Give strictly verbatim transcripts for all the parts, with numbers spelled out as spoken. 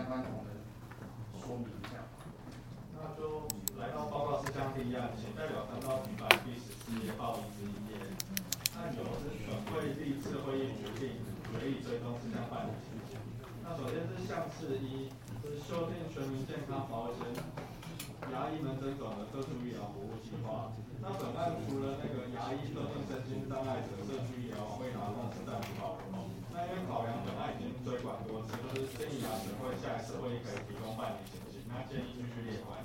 关同仁说明一下。 那就来到报告事项第一案，请代表参照平板第十四页报移之一页。案由是本会第一次会议决定决议追踪事项办理情形。那首先是项次一，是修订全民健康保险牙医门诊总的特殊医疗服务计划。那本案除了那个牙医特定身心障碍者社区医疗会拿供实暂不保留。那因为考量本案已经追管多次，就是建议牙学会下一次会议可以提供办理情形。那建议继续列管。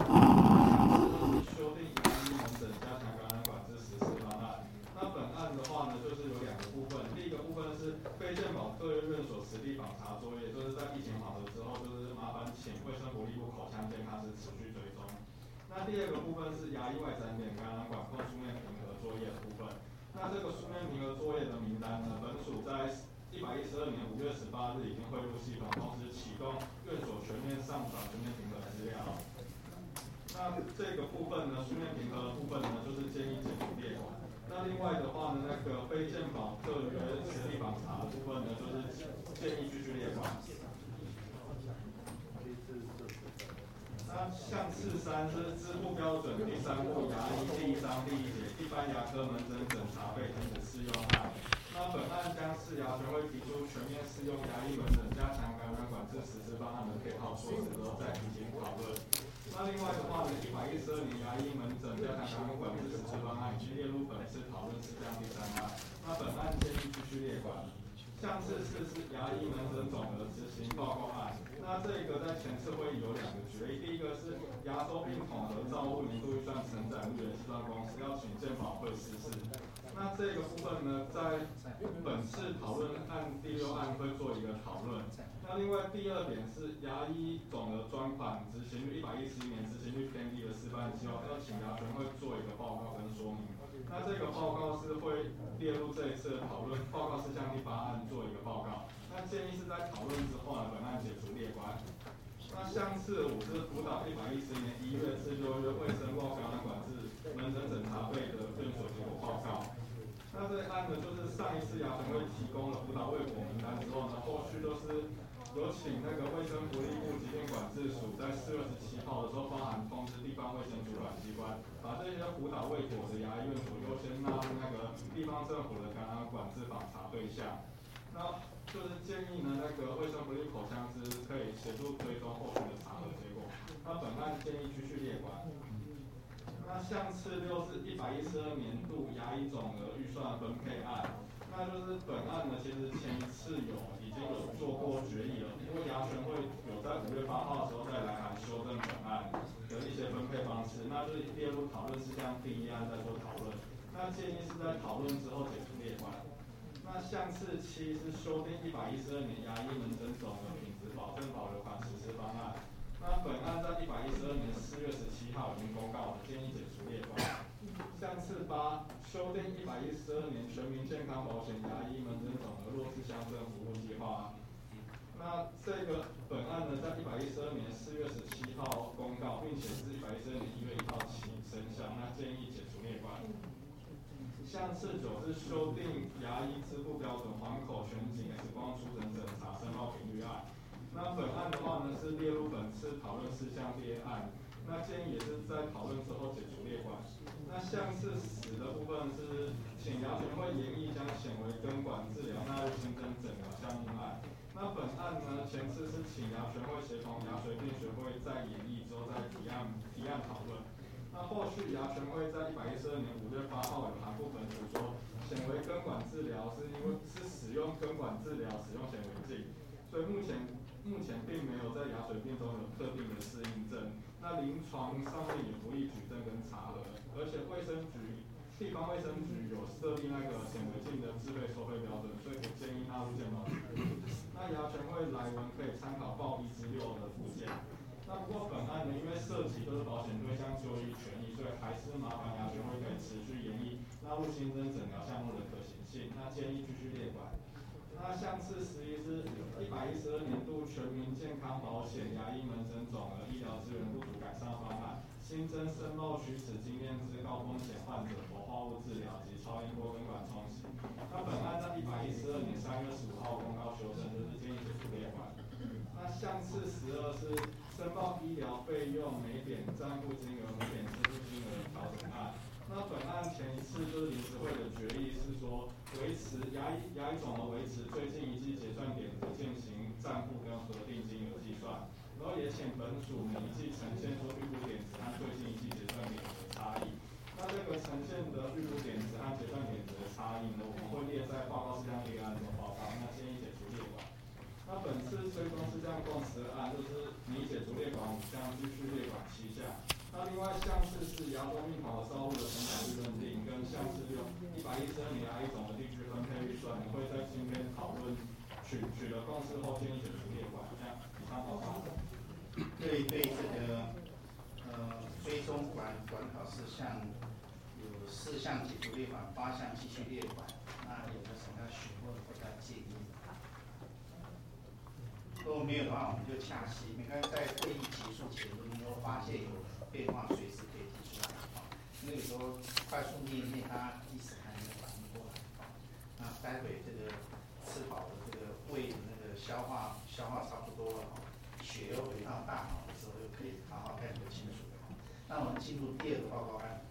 修订牙医门诊加强感染管制实施方案。那本案的话呢，就是有两个部分。第一个部分是非健保各院所实地访查作业，就是在疫情好了之后，就是麻烦请卫生福利部口腔健康师持续追踪。那第二个部分是牙医外展点感染管控书面评核作业的部分。那这个书面评核作业的名单呢，本署在一百一十二年五月十八日已经汇入系统，同时启动院所全面上传书面评核资料。那这个部分呢，书面评核的部分呢，就是建议检举列管。那另外的话呢，那个非健保特约实地访查的部分呢，就是建议继续列管。那项次三是支付标准第三部牙医第一章第一节一般牙科门诊诊查费停止适用案。那本案将是牙学会提出全面适用牙医门诊加强感染管制实施方案的配套措施之后再进行讨论。那另外的话呢，一百一十二年牙医门诊加强感染管制实施方案已经列入本次讨论事项第三案。那本案建议继续列管。项次四是牙医门诊总额执行报告案。那这个在前次会议有两个决议，第一个是牙周病统合照护年度预算承载物原计算公司要请健保会实施。那这个部分呢，在本次讨论案第六案会做一个讨论。那另外第二点是牙医总额专款执行率一百一十一年执行率偏低的示范计划，要请牙权会做一个报告跟说明。那这个报告是会列入这一次的讨论报告事项第八案做一个报告。那建议是在讨论之后呢，本案解除列管。那项次五是辅导一百一十年一月至六月卫生报感染管制门诊诊查费的院所结果报告。那这个案呢，就是上一次牙权会提供了辅导卫果名单之后呢，后续都是有请那个卫生福利部疾病管制署在四月十七号的时候，包含通知地方卫生主管机关，把这些辅导卫果的牙医院所优先纳入那个地方政府的感染管制访查对象。那就是建议呢，那个卫生福利口腔师可以协助追踪后续的查核结果。那本案建议继续列管。那项次六是一百一十二年度牙医总额预算分配案。那就是本案呢，其实前一次有已经有做过决议了，因为牙权会有在五月八号的时候再来函修正本案的一些分配方式，那就是列入讨论事项第一案再做讨论。那建议是在讨论之后解除列管。那项次七是修订一百一十二年牙医门诊总额品质保证保留款实施方案。那本案在一百一十二年四月十七号已经公告了，建议解除列管。项次八修订一百一十二年全民健康保险牙医门诊总额弱势乡镇服务计划。那这个本案呢，在一百一十二年四月十七号公告，并且是一百一十二年一月一号起生效。那建议解除列管。项次九是修订牙医支付标准环口全景 X 光出诊诊查申报频率案。那本案的话呢，是列入本次讨论事项第二案。那建议也是在讨论之后解除列管。那项次十的部分是请牙权会研议将显微根管治疗纳入新增诊疗项目案。那本案呢，前次是请牙权会协同牙髓病学会在研议之后再提案提案讨论。那后续牙权会在一百一十二年五月八号有函复本署说，显微根管治疗是因为是使用根管治疗使用显微镜，所以目前目前并没有在牙髓病中有特定的适应症。那临床上面也不易举证跟查核，而且卫生局地方卫生局有设立那个显微镜的自费收费标准，所以不建议纳入健保局。那牙权会来文可以参考报一之六的附件。那不过本案呢，因为涉及都是保险对象就医权益，所以还是麻烦牙权会可以持续研议纳入新增诊疗项目的可行性。那建议继续列管。那项次十一是一百一十二年度全民健康保险牙医门诊总额医疗资源不足改善方案，新增申报龋齿经验之高风险患者活化物治疗及超音波根管冲洗。那本案在一百一十二年三月十五号公告修正，就是建议解除列管。 那项次十二是申报医疗费用每点账户金额、每点支付金额调整案。那本案前一次就是临时会的决议是说，维持牙医牙医总额维持最近一季结算点子进行账户跟核定金额计算，然后也请本署每一季呈现出预估点子和最近一季结算点子的差异。那这个呈现的预估点子和结算点子的差异呢，我们会列在报告事项列案中报告，那建议解除列管。那本次追踪是这样共十案，就是拟解除列管五项，继续列管七项。那另外项次是牙周病跑的照护的成本率认定，跟项次六一百一十二年牙医总的地区分配预算，我会在今天讨论取取得共识后建议解除列管。这样，以上报告。 对对，这个呃追踪管管考事项有四项解除列管，八项继续列管。那有没有什么要询问或者建议？如果没有的话，我们就洽息。你看在会议结束前，如果发现有变化，随时可以提出来。因为有时候快速念念，他一时还没有反应过来。那待会这个吃饱了，这个胃的那个消化消化差不多了，血又回到大脑的时候，就可以好好看得清楚了。那我们进入第二个报告案。